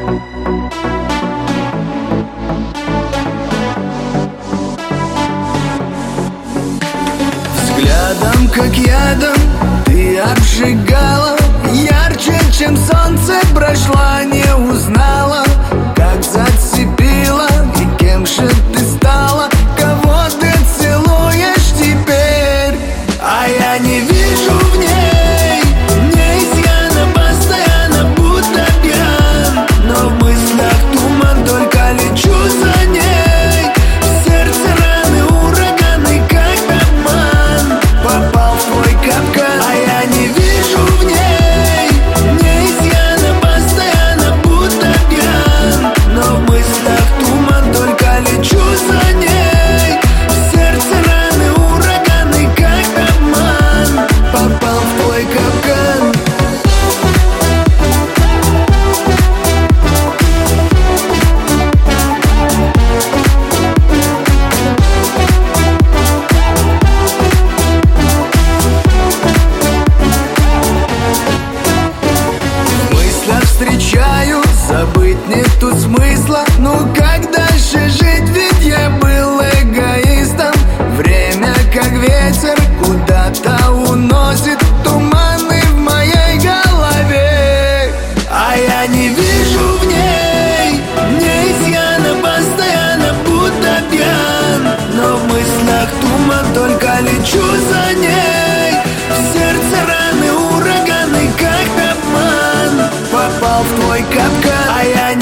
Взглядом, как ядом, ты обжигала. Ярче, чем солнце, прошла, не узнала. Как зацепила, и кем же ты стала? Кого ты целуешь теперь? А я не вижу в ней изъяна, постоянно будто пьян. Но в мыслях туман, только лечу за ней. В сердце раны, ураганы, как обман. Попал в твой капкан. А я не вижу в ней изъяна, постоянно будто пьян. Но в мыслях туман, только лечу за ней. В сердце раны, ураганы, как обман. Попал в твой капкан. В мыслях встречаю, забыть нету смысла. Ну как дальше жить, ведь я был эгоистом. Время как ветер куда-то уносит туманы в моей голове. А я не вижу в ней изъяна, постоянно будто пьян. Но в мыслях туман, только лечу за ней. В сердце раны, ураганы, как обман. Попал в твой капкан. А я